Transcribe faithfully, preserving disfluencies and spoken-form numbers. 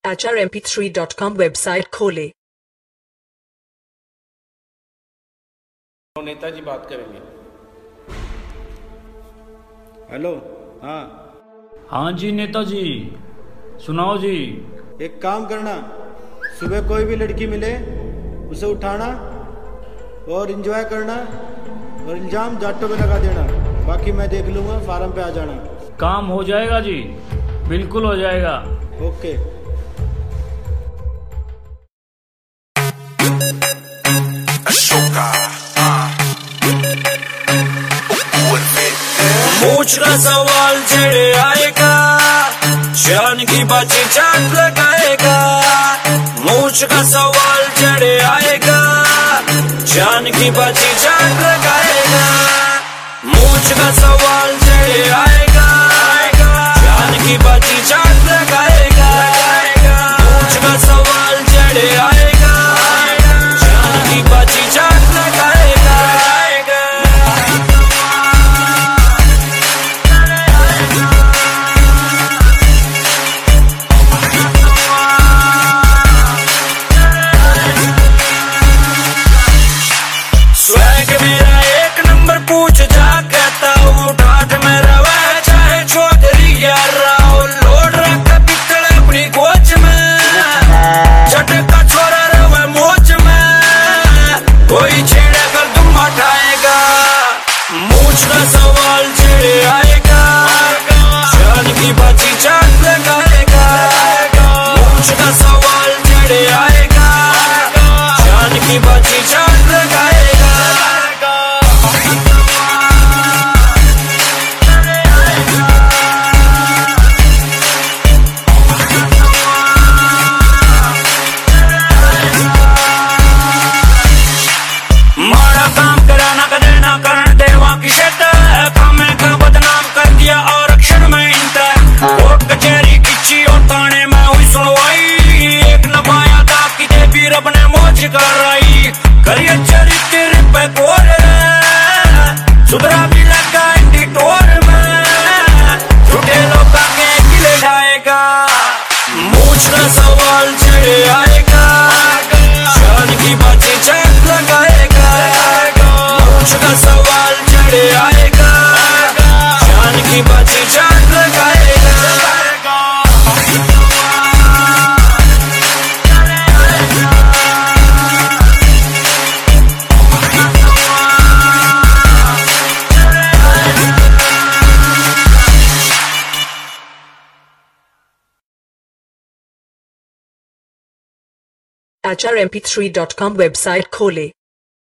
H R M P three dot com website खोले। नेताजी बात करेंगे। हेलो। हाँ हाँ जी नेताजी, सुनाओ जी। एक काम करना, सुबह कोई भी लड़की मिले उसे उठाना और एंजॉय करना और इल्जाम जाटों पे लगा देना। बाकी मैं देख लूंगा, फार्म पे आ जाना। काम हो जाएगा जी, बिल्कुल हो जाएगा। ओके। मूछ का सवाल छेड़े आएगा, जान की बाजी चाट लगाएगा। मूछ का सवाल छेड़े आएगा, जान की बाजी चाट लगाएगा। मूछ का सवाल छेड़े आएगा, जान की बाजी चाट लगाएगा। मूछ का सवाल छेड़े आएगा, जान की बाजी चाट लगाएगा। स्वैग मेरा एक नंबर पूछ जा कहता हूँ, ठाठ मेरा वह चाहे चौधरी या राव। लोड रखा पित्तल अपनी कोच में, झटका छोरा रवा मोच में। कोई छेड़ा कर तुम हटाएगा, मूछ का सवाल छेड़े आएगा, जान की बाजी चाट लगाएगा। मूछ का सवाल छेड़े आएगा, जान की बाजी चाट लगाएगा। माड़ा काम कराना का देना करण देवा की शेत, कामे का बदनाम कर दिया और अक्षर में इंटर। कोर्ट कचहरी किची और थाने में हुई सुनवाई, एक नभाया था कि देवी रब ने मौज कराई। करिए चरित्र पे गोर सुधरा भी लगा एडिटोर में, झूठे लोग के किले ढाएगा। मूछ का सवाल छेड़े आएगा, जान की बाजी चाट लगाएगा। मूछ का सवाल छेड़े आएगा, जान की बाजी चाट लगाएगा। H R M P three dot com website खोले।